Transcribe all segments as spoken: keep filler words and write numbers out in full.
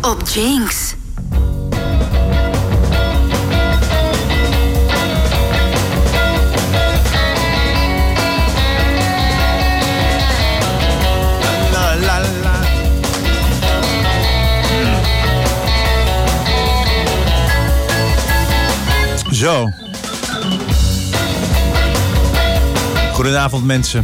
op Jinx. La la la. Zo. Goedenavond mensen.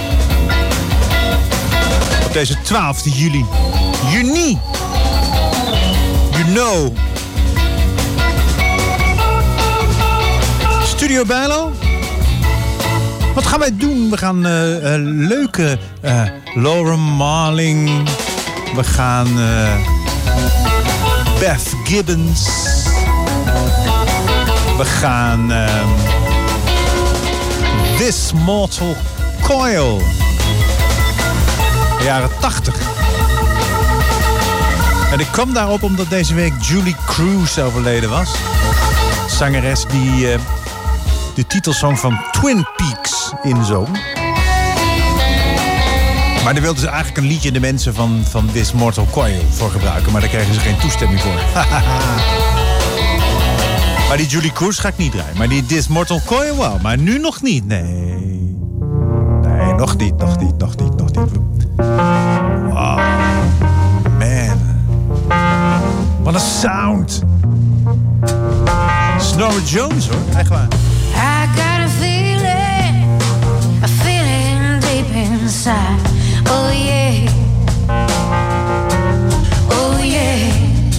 Op deze twaalfde juli. Juni. You know. Studio Bijlo. Wat gaan wij doen? We gaan uh, uh, leuke uh, Lauren Marling. We gaan uh, Beth Gibbons. We gaan uh, This Mortal Coil. De jaren tachtig. En ik kwam daarop omdat deze week Julie Cruz overleden was. Zangeres die uh, de titelsong van Twin Peaks inzong. Maar daar wilden ze eigenlijk een liedje in de mensen van, van This Mortal Coil voor gebruiken. Maar daar kregen ze geen toestemming voor. Maar die Julie Cruz ga ik niet draaien. Maar die This Mortal Coil wel. Maar nu nog niet. Nee. Nee, nog niet, nog niet, nog niet, nog niet. Wow. Man. Wat een sound. Snorri Jones hoor, echt waar. I got a feeling, a feeling deep inside. Oh yeah, oh yeah.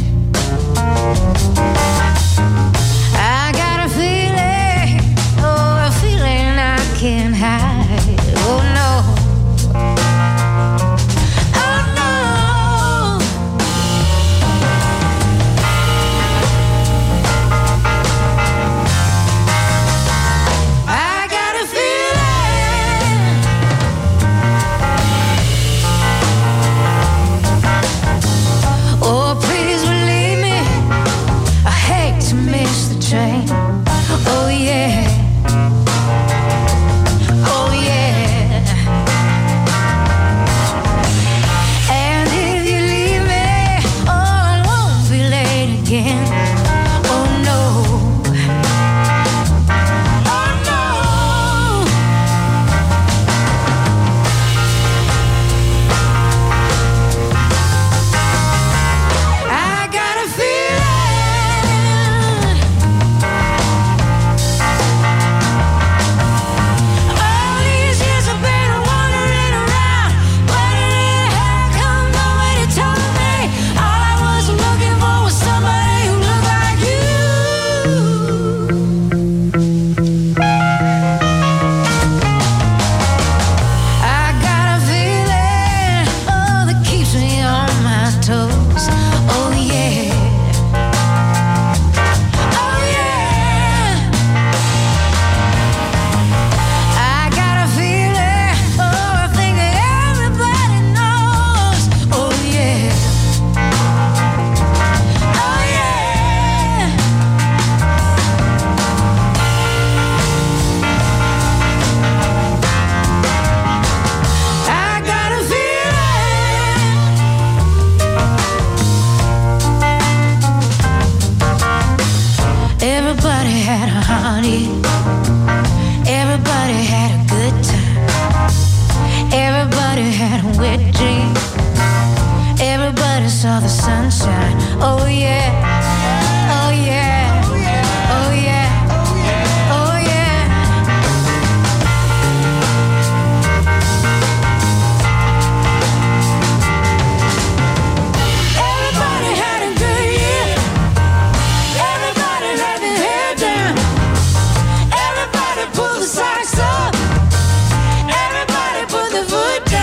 I got a feeling, oh a feeling I can't hide. Oh no. Oh yeah, oh yeah. And if you leave me, oh, it won't be late again. Oh no, oh no. I got a feeling.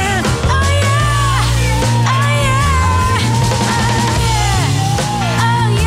Oh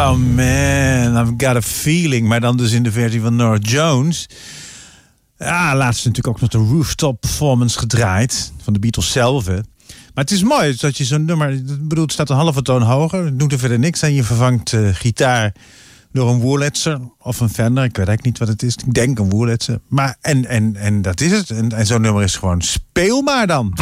Oh man, I've got a feeling. Maar dan dus in de versie van Norah Jones. Ja, laatst natuurlijk ook nog de rooftop performance gedraaid. Van de Beatles zelf. Hè. Maar het is mooi dat je zo'n nummer... Ik bedoel, het staat een halve toon hoger. Het doet er verder niks aan. Je vervangt uh, gitaar door een Wurlitzer of een Fender. Ik weet eigenlijk niet wat het is. Ik denk een Wurlitzer. Maar en, en, en dat is het. En, en zo'n nummer is gewoon speelbaar dan.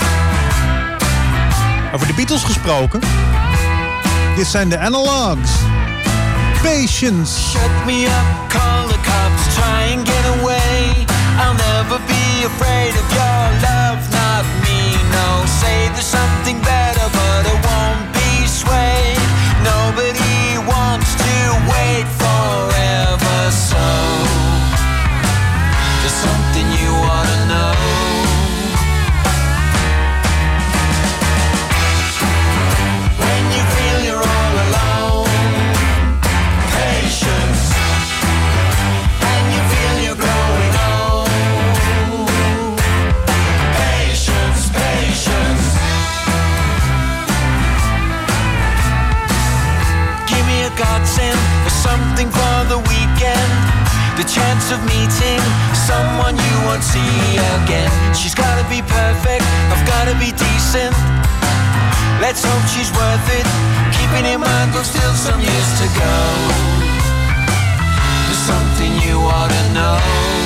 Over de Beatles gesproken. Dit zijn de Analogs. Patience. Shut me up, call the cops, try and get away. I'll never be afraid of your love, not me. No, say there's something better, but it won't be swayed. Nobody wants to wait forever, so there's something you ought to know. When you feel you're all alone, patience, and you feel you're growing old. Patience, patience. Give me a godsend or something for the weekend. The chance of meeting someone you won't see again. She's gotta be perfect, I've gotta be decent. Let's hope she's worth it. Keeping in mind there's still some years to go. There's something you ought to know.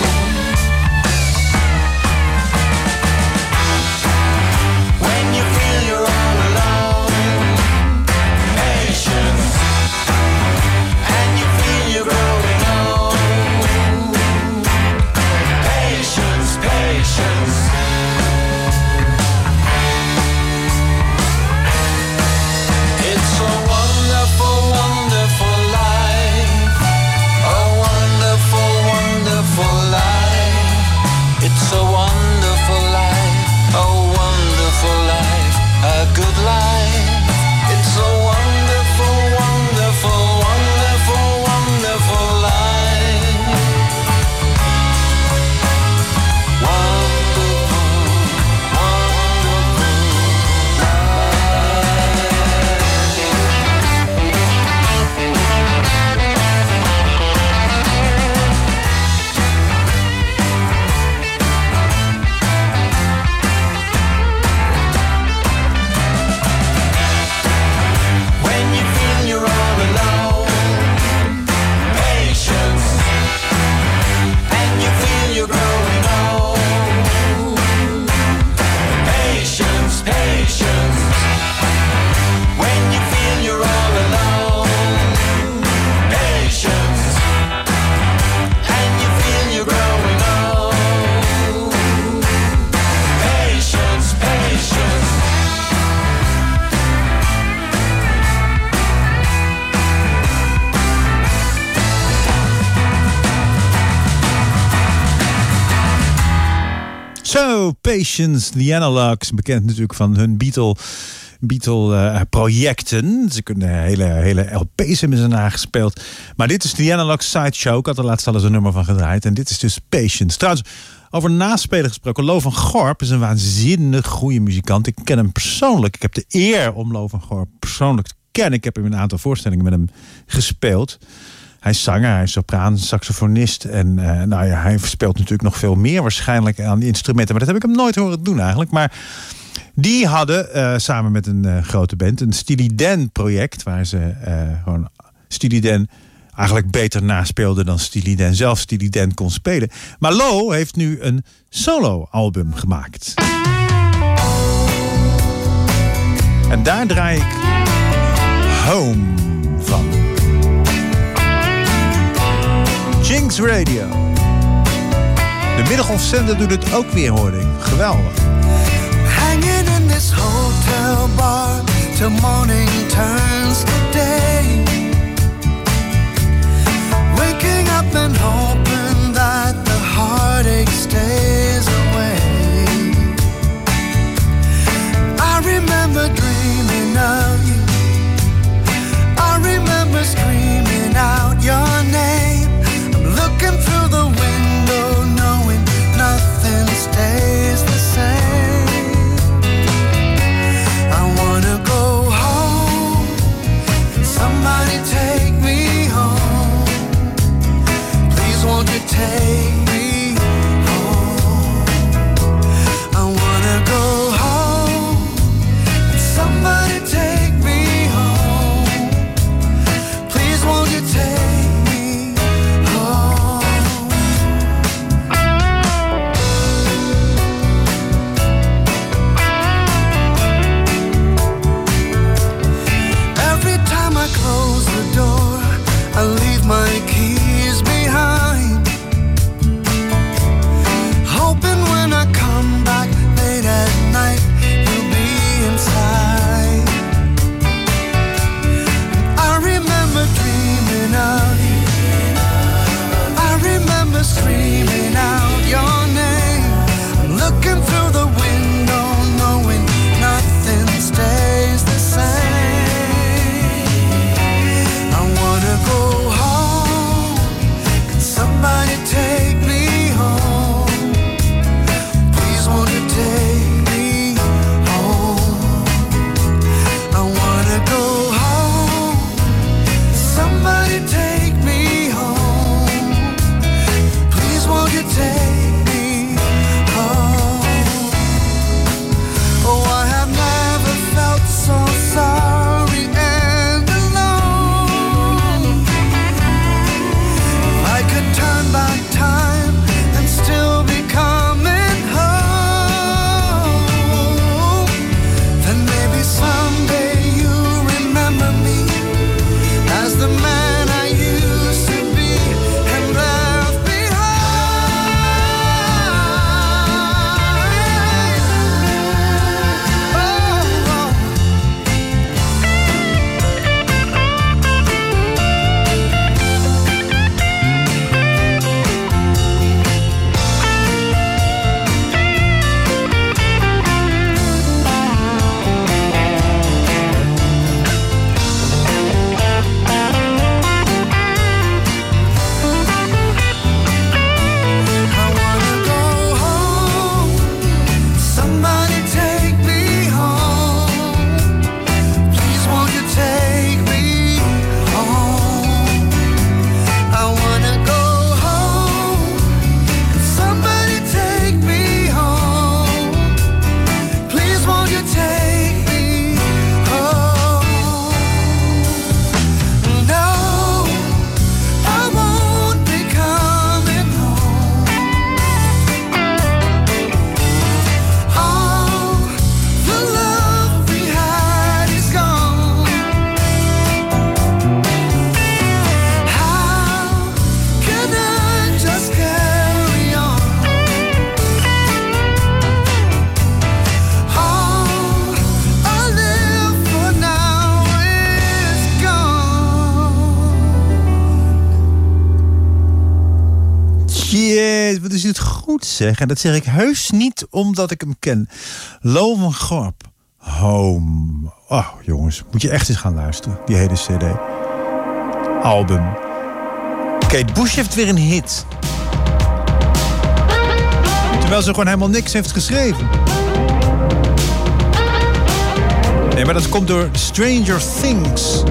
When you feel you're all alone, patience, and you feel you're growing old. Patience, patience. It's a wonderful, wonderful life. A wonderful, wonderful life. It's a wonderful life. A wonderful life. A good life. It's a wonderful, wonderful, wonderful, wonderful life. Wonderful, wonderful When you feel you're all alone, patience, and you feel you're growing old. Patience, patience. When you feel you're all alone, patience, and you feel you're growing old. Patience, patience. Zo, Patience, The Analogs. Bekend natuurlijk van hun Beatle, Beatle uh, projecten. Ze kunnen hele, hele L P's hebben ze nagespeeld. Maar dit is The Analogs Sideshow. Ik had er laatst al eens een nummer van gedraaid. En dit is dus Patience. Trouwens, over naspelen gesproken. Lo van Gorp is een waanzinnig goede muzikant. Ik ken hem persoonlijk. Ik heb de eer om Lo van Gorp persoonlijk te kennen. Ik heb hem in een aantal voorstellingen met hem gespeeld. Hij is zanger, hij is sopraan, saxofonist. En uh, nou ja, hij speelt natuurlijk nog veel meer waarschijnlijk aan instrumenten. Maar dat heb ik hem nooit horen doen eigenlijk. Maar die hadden uh, samen met een uh, grote band een Steely Dan project. Waar ze uh, gewoon Steely Dan eigenlijk beter naspeelden dan Steely Dan zelf Steely Dan kon spelen. Maar Lo heeft nu een solo album gemaakt. En daar draai ik Home van. Jinx Radio. De middengolfzender doet het ook weer, hoorde ik. Geweldig. Hanging in this hotel bar till morning turns to day. Waking up and hoping that the heartache stays away. I remember dreaming of you. I remember screaming out your name. Looking through the window, knowing nothing stays the same. goed zeg. En dat zeg ik heus niet omdat ik hem ken. Lo van Gorp. Home. Oh, jongens. Moet je echt eens gaan luisteren. Die hele cd. Album. Kate Bush heeft weer een hit. Terwijl ze gewoon helemaal niks heeft geschreven. Nee, maar dat komt door Stranger Things.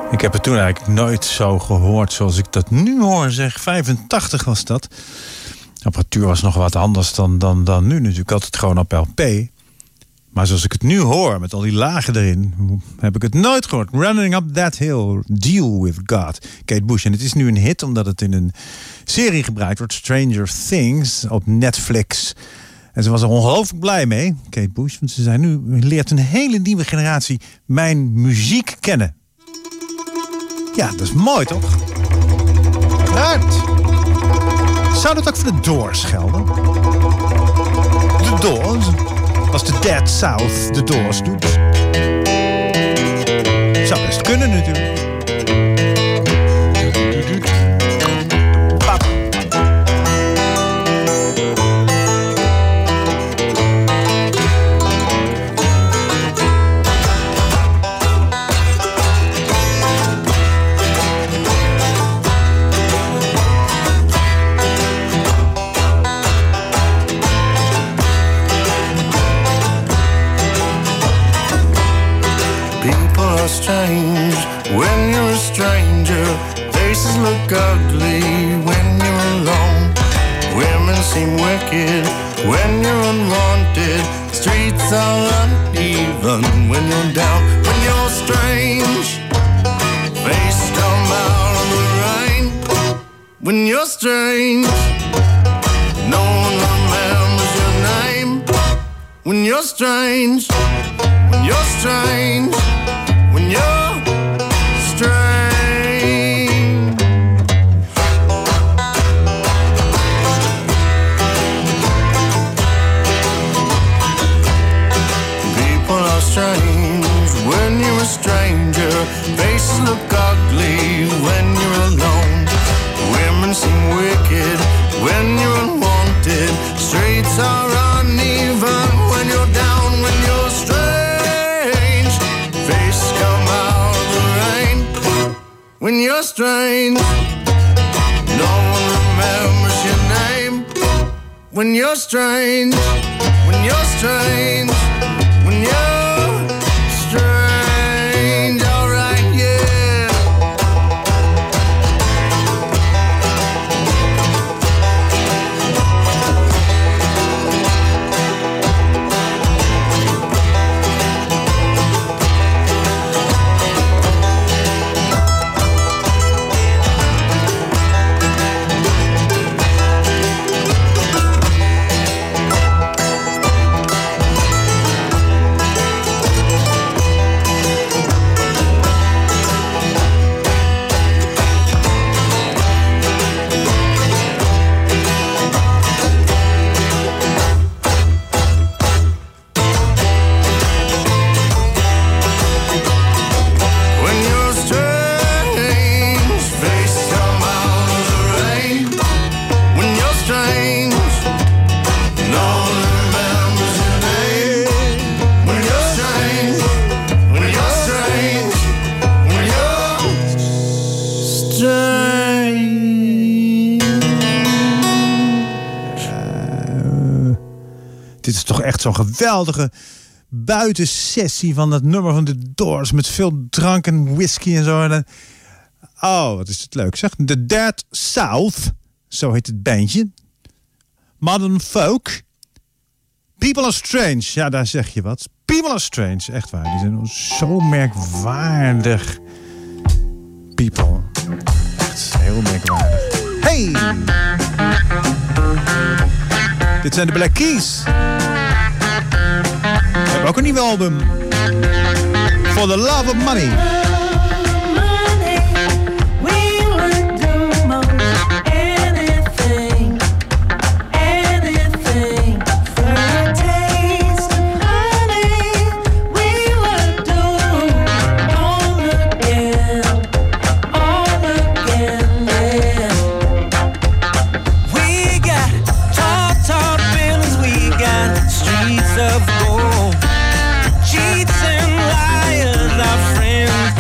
Ik heb het toen eigenlijk nooit zo gehoord zoals ik dat nu hoor. Zeg, vijfentachtig was dat. De apparatuur was nog wat anders dan, dan, dan nu. Natuurlijk altijd gewoon op L P. Maar zoals ik het nu hoor, met al die lagen erin, heb ik het nooit gehoord. Running Up That Hill, Deal With God. Kate Bush. En het is nu een hit omdat het in een serie gebruikt wordt. Stranger Things op Netflix. En ze was er ongelooflijk blij mee, Kate Bush. Want ze zei nu, leert een hele nieuwe generatie mijn muziek kennen. Ja, dat is mooi, toch? Uit. Zou dat ook voor de Doors gelden? De Doors? Als de Dead South de Doors doet. Zou best kunnen natuurlijk. Strange when you're a stranger. Faces look ugly when you're alone. Women seem wicked when you're unwanted. Streets are uneven when you're down. When you're strange, face come out of the rain. When you're strange, no one remembers your name. When you're strange, when you're strange. When you're strange, people are strange when you're a stranger. Faces look ugly when you're alone. Women seem wicked when you're unwanted. Streets are uneven when you're down. When you're strange, face come out of the rain. When you're strange, no one remembers your name. When you're strange, when you're strange, when you're strange, alright, yeah. Dit is toch echt zo'n geweldige buitensessie van dat nummer van de Doors. Met veel drank en whisky en zo. En dan... Oh, wat is het leuk zeg. The Dead South, zo heet het bandje. Modern Folk. People Are Strange, ja daar zeg je wat. People Are Strange, echt waar. Die zijn zo merkwaardig. People. Echt heel merkwaardig. Hey! Dit zijn de Black Keys. We hebben ook een nieuw album. For the Love of Money. Of gold, cheats and liars, our friends.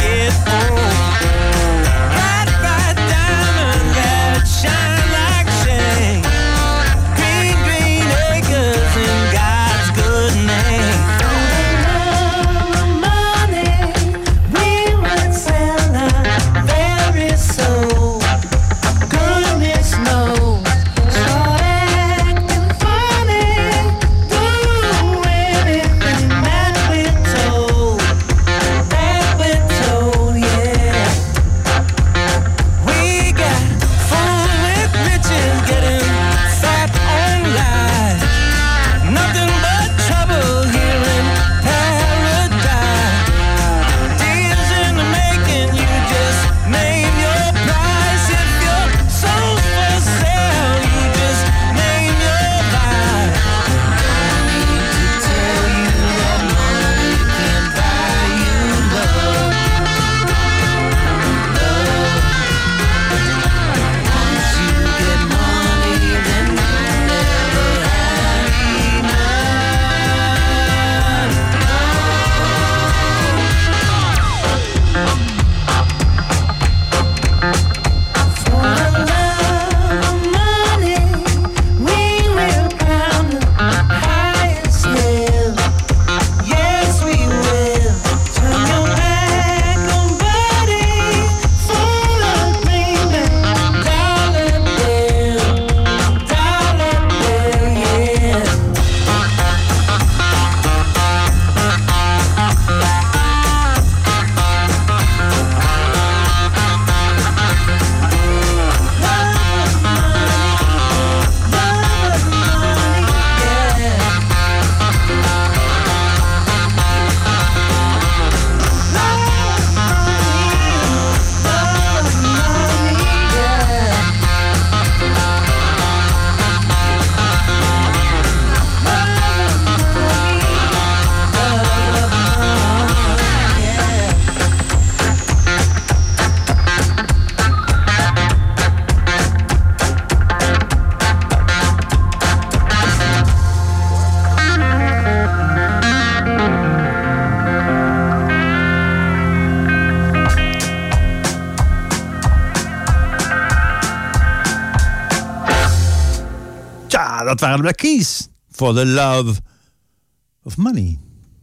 dat waren de Black Keys. For the love of money.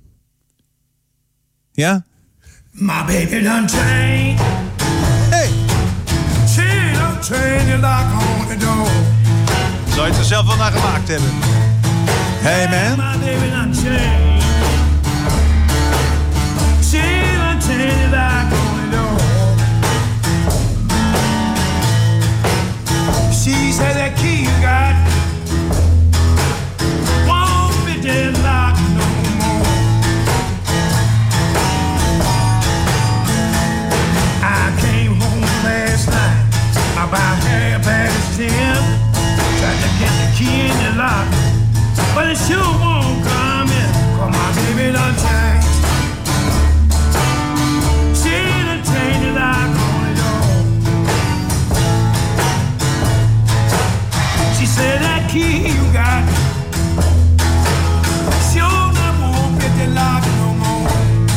Ja? My baby done changed. Hey! She done changed the lock on the door. Zou je het er zelf wel naar gemaakt hebben? Hey man. My baby done changed. She done changed the lock on the door. She said that key you got won't be deadlocked no more. I came home last night about half past ten. Tried to get the key in the lock, but it sure won't come in. 'Cause my baby done changed. She done changed the lock on the door. She said that key you got sure not won't get the lock no more.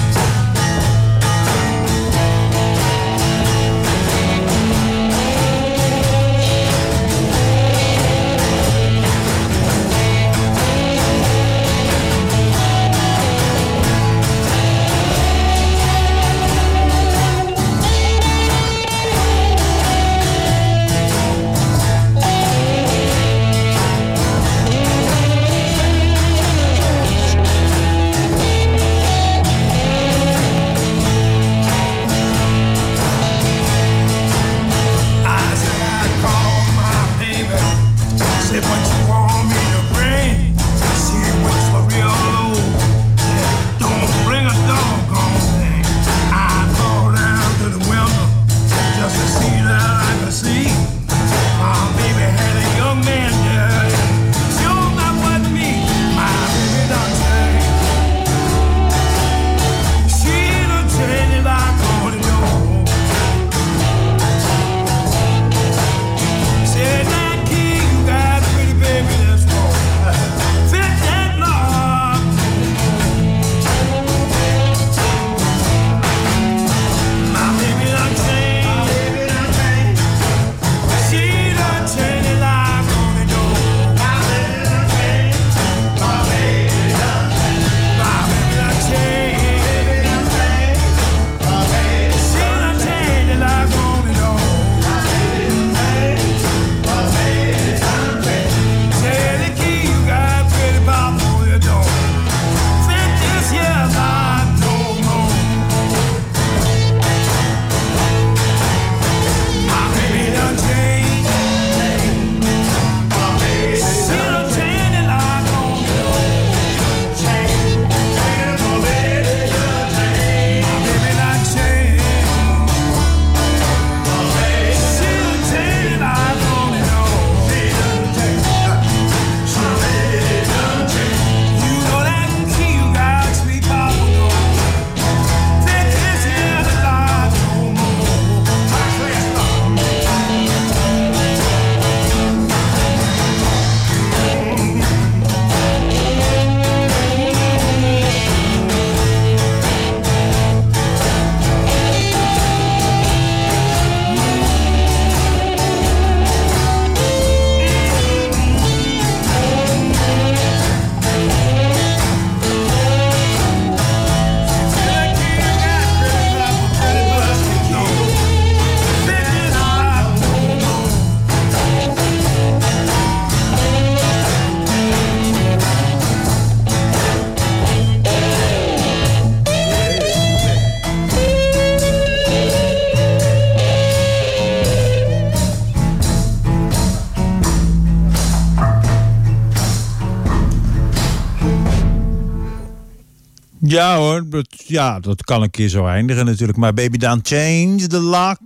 Ja hoor, dat, ja, dat kan een keer zo eindigen natuurlijk. Maar Baby Don't Change the Lock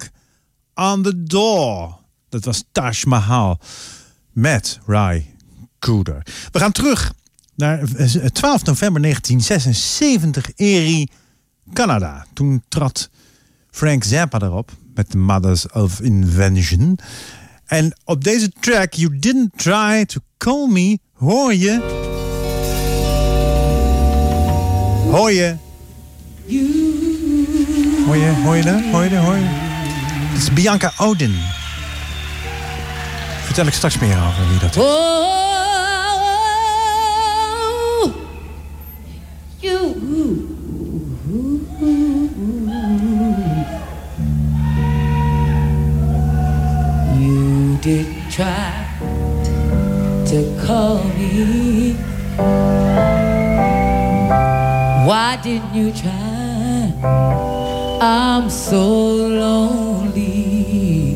on the Door. Dat was Taj Mahal met Ry Cooder. We gaan terug naar twaalf november negentien zesenzeventig, Erie, Canada. Toen trad Frank Zappa erop met The Mothers of Invention. En op deze track, You Didn't Try to Call Me, hoor je... Hoor je? Hoor je, hoor je dat? Hoor je dat? Hoor je? Het is Bianca Odin. Vertel ik straks meer over wie dat is. Oh, Why didn't you try? I'm so lonely.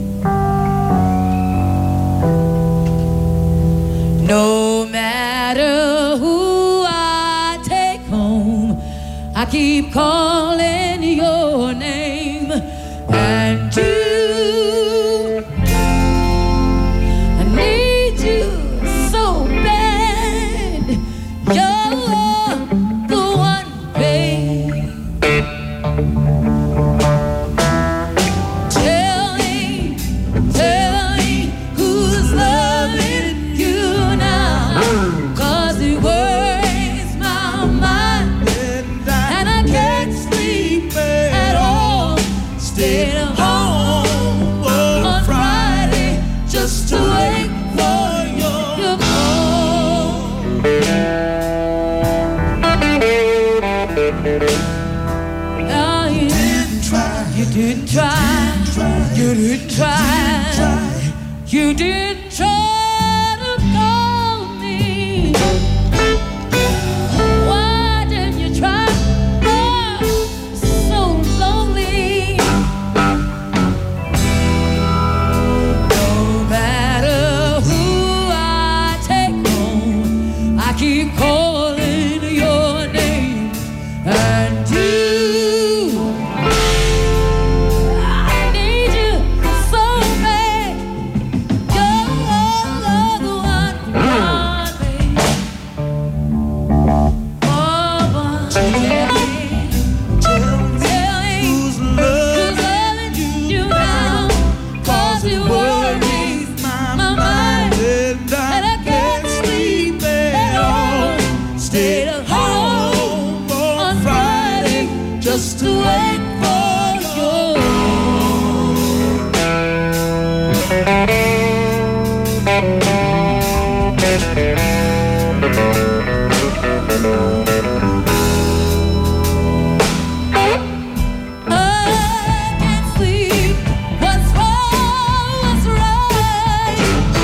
No matter who I take home, I keep calling your name. And you, I need you so bad. You're the one, babe. Tell me, tell me who's loving you now. 'Cause it worries my mind, and I can't sleep at all. Stayed home on Friday just to wait for your call. Oh, you didn't try, you didn't try, you didn't try, you didn't try to call me. Why didn't you try? Oh, so lonely. No matter who I take home, I keep calling your name. And you, I need you so bad. You're the one, one, babe. Oh, but tell me, tell me who's loving you now. 'Cause it worries my mind, and I can't sleep at all. Stayed at home on Friday just to wait for you. I can't sleep. What's wrong? What's right?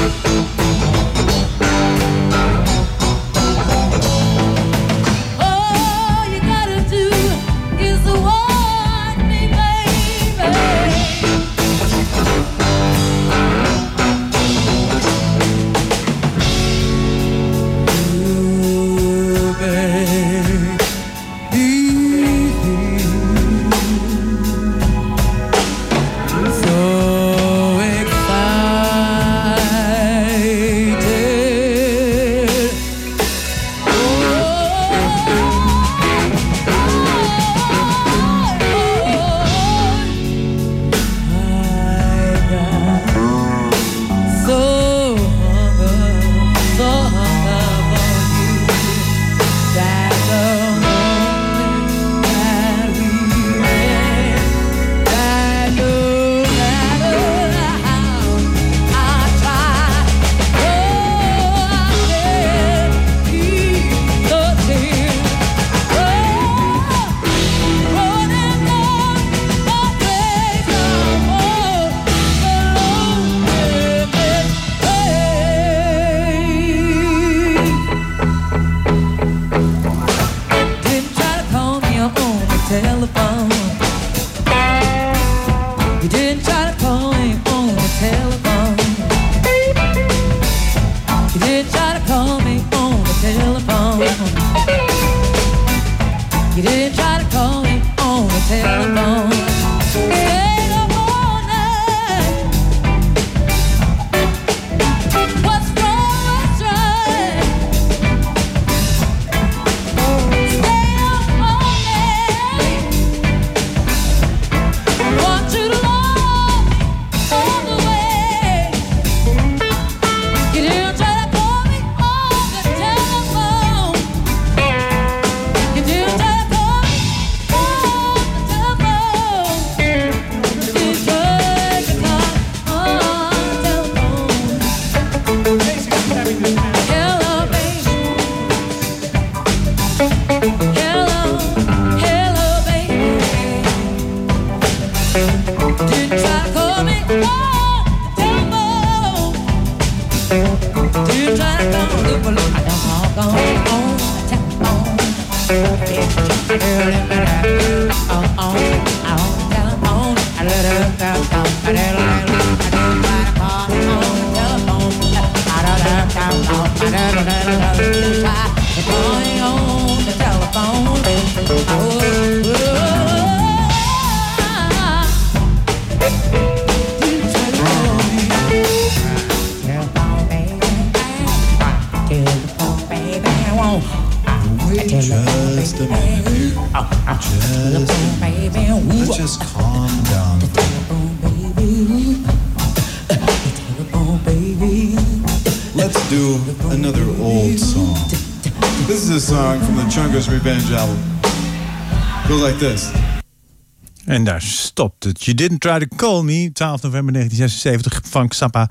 All you gotta do is want me, baby. Ooh, baby, so excited. So hung up, so hung up on you, that the moment that we met, that no matter how I try, oh, I can't keep the tears, oh, running down my face, oh, the loneliness, didn't try to call me on the telephone. You didn't try to call me on the telephone. You didn't try to call me on the telephone. You didn't try to call me on the telephone. Stayed up all night. What's wrong? What's right? Stay up all night. Want you to love all the way. You didn't try to call me on the telephone. You didn't try to call me on the telephone. Just a minute. Just a minute. Let's just calm down. Let's do another old song. This is a song from the Chungus Revenge album. Goes like this. En daar stopt het. You Didn't Try to Call Me, twaalf november negentien zesenzeventig, Frank Zappa.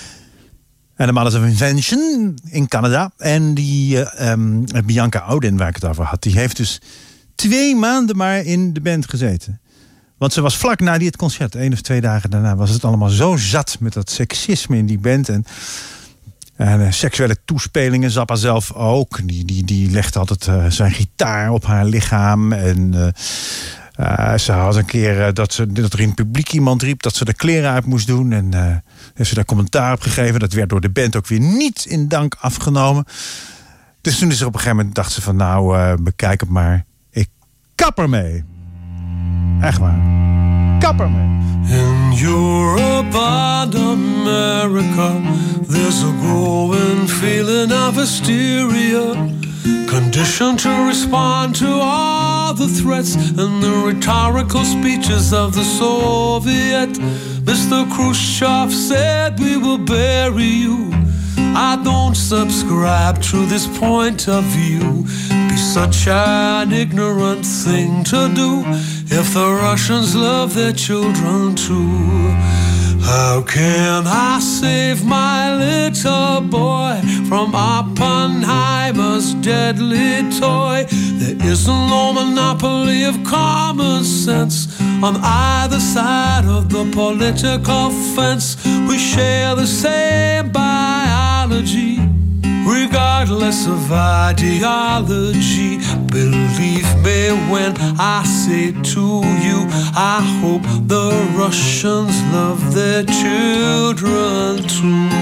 En de Mothers of Invention in Canada. En die uh, um, Bianca Auden, waar ik het over had, die heeft dus twee maanden maar in de band gezeten. Want ze was vlak na die het concert, één of twee dagen daarna, was het allemaal zo zat met dat seksisme in die band. En, en uh, seksuele toespelingen, Zappa zelf ook. Die, die, die legde altijd uh, zijn gitaar op haar lichaam. En uh, uh, ze had een keer uh, dat, ze, dat er in het publiek iemand riep dat ze de kleren uit moest doen. En uh, heeft ze daar commentaar op gegeven. Dat werd door de band ook weer niet in dank afgenomen. Dus toen is er op een gegeven moment, dacht ze van nou, uh, bekijk het maar. Ik kap ermee. Echt waar. Kap ermee. In Europe and America, there's a growing feeling of hysteria, conditioned to respond to all the threats and the rhetorical speeches of the Soviet. Mister Khrushchev said we will bury you. I don't subscribe to this point of view. Be such an ignorant thing to do if the Russians love their children too. How can I save my little boy from Oppenheimer's deadly toy? There isn't no monopoly of common sense on either side of the political fence. We share the same biology, regardless of ideology. Believe me when I say to you, I hope the Russians love their children too.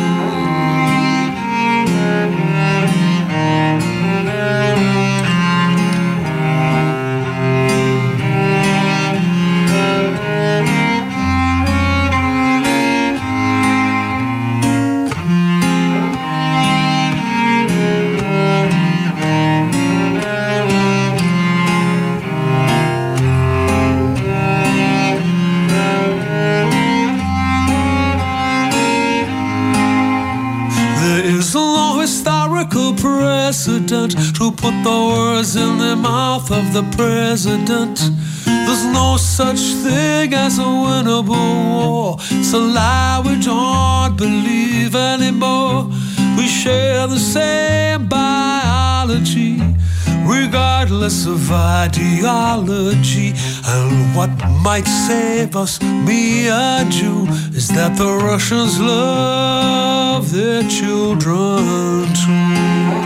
Precedent to put the words in the mouth of the president. There's no such thing as a winnable war. It's a lie we don't believe anymore. We share the same biology, regardless of ideology. And what might save us, me and you, is that the Russians love their children too.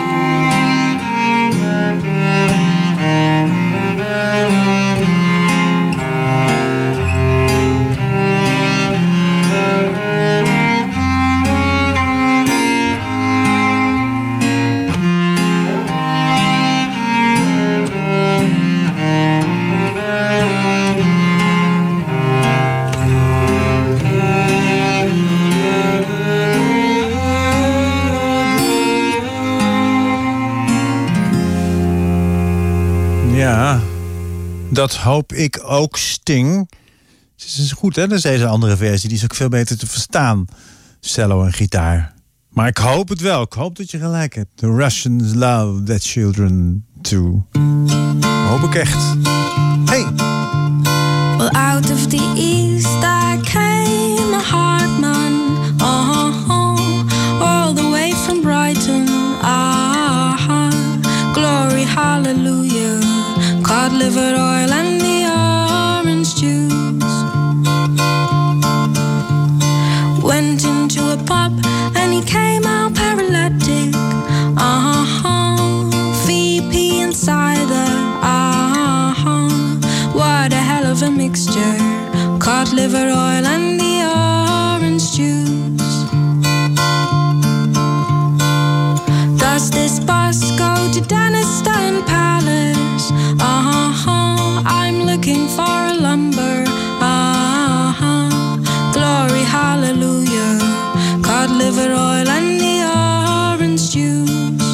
Ja, dat hoop ik ook, Sting. Het is goed, hè? Dat is deze andere versie. Die is ook veel beter te verstaan. Cello en gitaar. Maar ik hoop het wel. Ik hoop dat je gelijk hebt. The Russians love their children too. Hoop ik echt. Hey! Well, out of the east I came, a hard man. Uh-huh. All the way from Brighton. Ah, glory, hallelujah. Cod liver oil and the orange juice. Went into a pub and he came out paralytic. Uh-huh. V P and cider. Uh-huh. mixture, cod liver oil and the orange juice. Does this bus go to Denniston Palace? Uh-huh, I'm looking for a lumber. Uh-huh, glory, hallelujah, cod liver oil and the orange juice.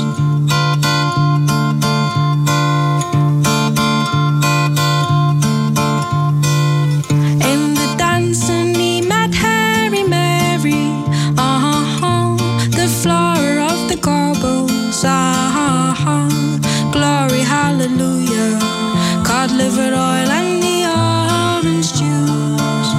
In the dancing he met Harry Mary. Uh-huh, the flower of the Gorbals. Uh-huh, glory, hallelujah, cod liver oil and the orange juice.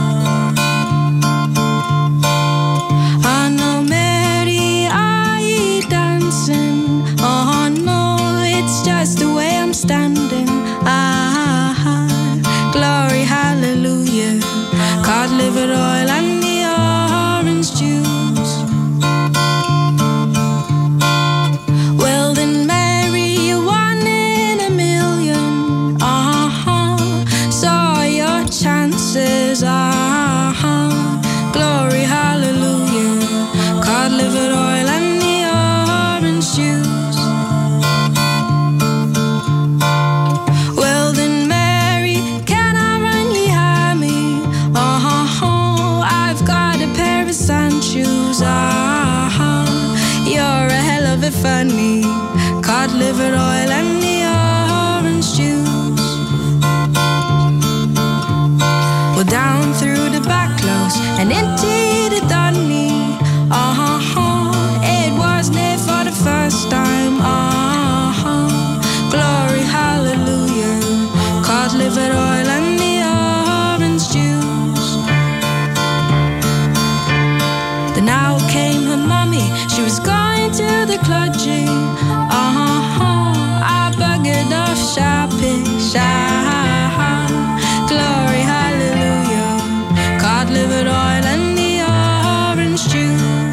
I know Mary, are ye dancing? Oh no, it's just the way I'm standing. Ah, glory, hallelujah, cod liver oil and the orange juice. Well then, Mary, you one in a million. Uh-huh, saw your chances. Uh-huh, glory, hallelujah, cod liver oil and the orange juice. Well then, Mary, can I run ye hear me? Uh-huh, I've got a pair of sand shoes. Uh-huh, you're a hell of a funny, cod liver oil and the orange juice. Well, down through the back close and into the dunny. Uh-huh, it was near for the first time. Uh-huh, glory, hallelujah, cod liver oil and the orange juice. Then now came her mummy, she was going to the clergy. Uh-huh, I buggered off sharpish. Uh-huh, glory, hallelujah, cod liver oil and the orange juice.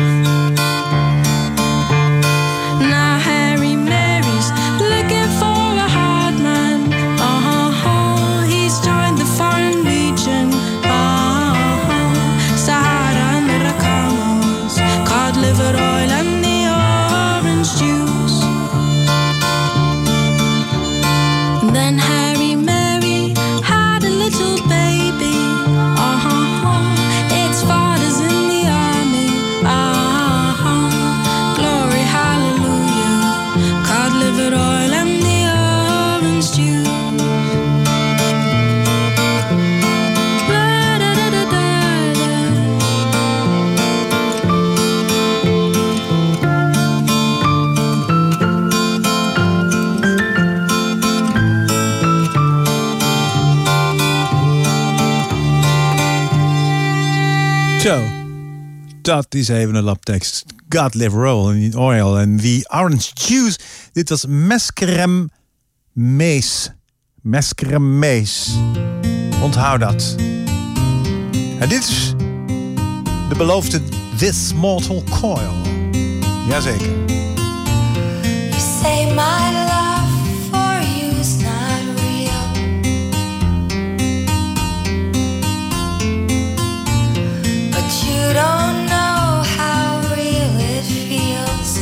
Now Harry Mary's looking for a hard man. Uh-huh, he's joined the foreign legion. Uh-huh, Sahara and the Rakamas, cod liver oil and the orange juice. Then Harry Mary had a little baby. Uh-huh, its father's in the army. Uh-huh, glory, hallelujah, cod liver oil and the orange juice. La-da-da-da-da-da. Zo, dat is even een laptekst. God liver oil, oil en the orange juice. Dit was Meskrem Mees. Meskrem Mees. Onthoud dat. En dit is de beloofde This Mortal Coil. Jazeker. You say my love for you is not real, but you don't know how real it feels.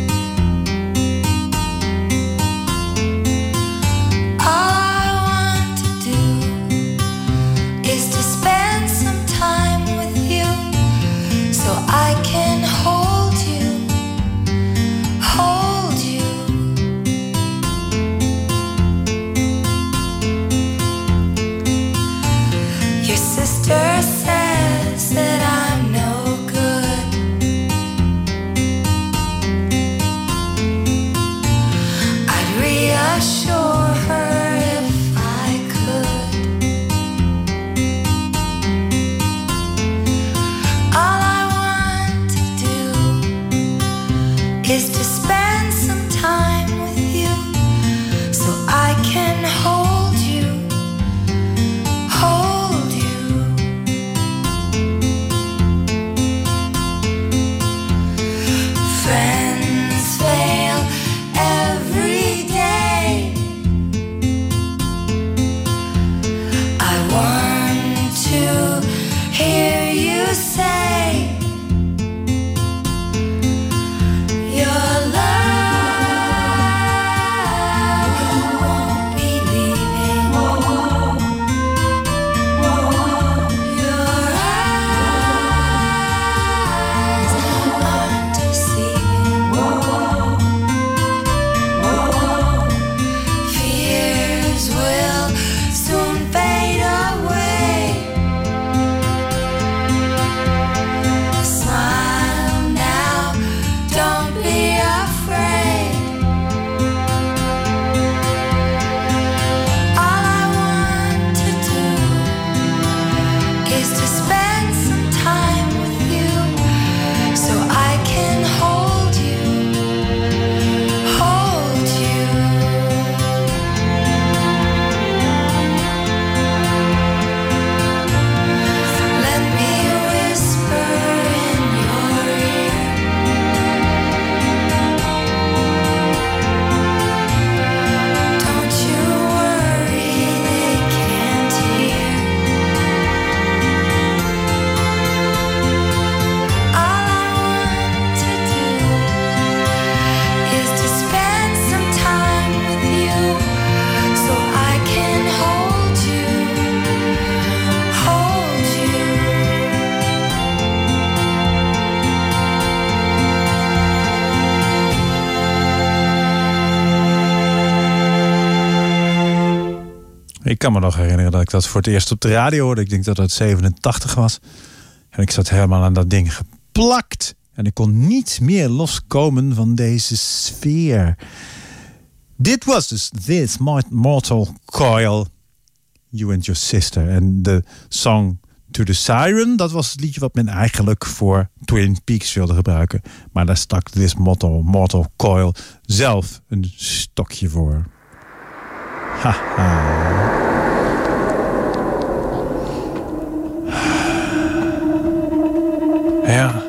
All I want to do is to spend some time with you, so I can hold you Ik kan me nog herinneren dat ik dat voor het eerst op de radio hoorde. Ik denk dat dat zevenentachtig was. En ik zat helemaal aan dat ding geplakt. En ik kon niet meer loskomen van deze sfeer. Dit was dus This Mortal Coil, You and Your Sister. En de song To the Siren, dat was het liedje wat men eigenlijk voor Twin Peaks wilde gebruiken. Maar daar stak This Mortal, Mortal Coil zelf een stokje voor. Haha. Ja.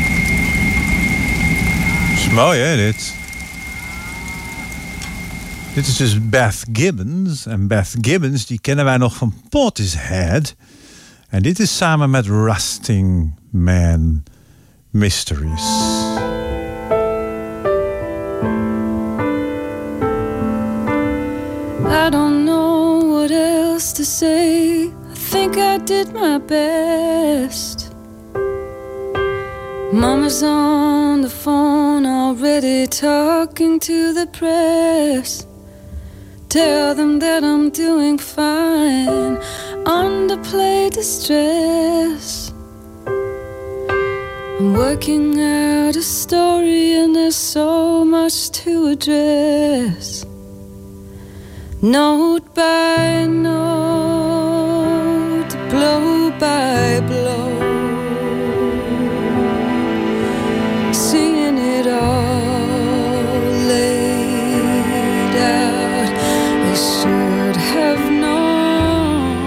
Mooi hè, dit. Dit is dus Beth Gibbons. En Beth Gibbons, die kennen wij nog van Portishead. En dit is samen met Rusting Man Mysteries. I don't know what else to say. I think I did my best. Mama's on the phone already talking to the press. Tell them that I'm doing fine, underplay distress. I'm working out a story and there's so much to address. Note by note, blow by blow, seeing it all laid out. I should have known.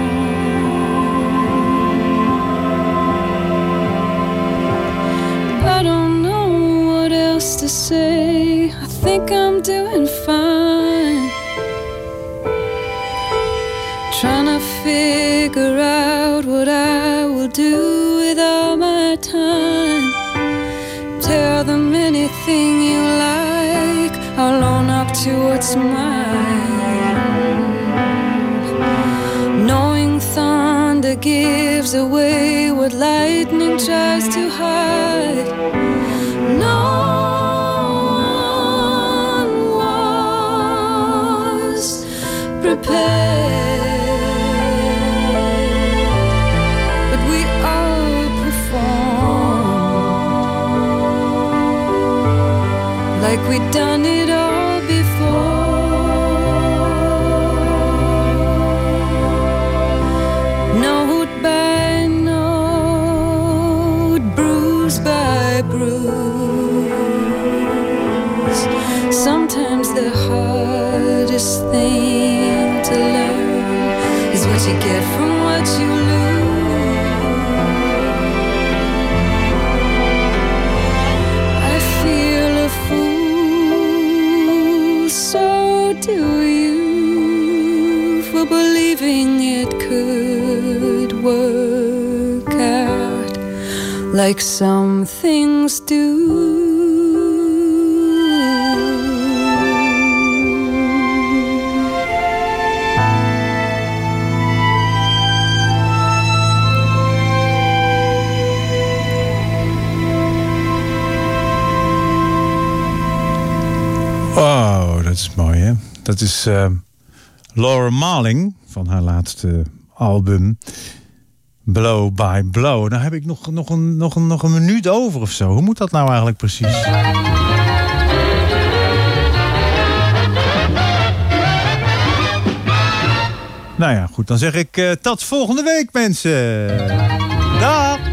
I don't know what else to say. I think I'm doing fine. Trying to figure out what I will do with all my time. Tell them anything you like, I'll own up to what's mine. Knowing thunder gives away what lightning tries to hide. No one was prepared. Like we'd done it all before. Note by note, bruise by bruise. Sometimes the hardest thing to learn is what you get from what you lose. Do you for believing it could work out like some things do? Oh, dat is mooi, hè? Dat is uh, Laura Marling van haar laatste album Blow by Blow. Nou heb ik nog, nog, een, nog, een, nog een minuut over of zo. Hoe moet dat nou eigenlijk precies? Nou ja, goed. Dan zeg ik uh, tot volgende week, mensen. Dag!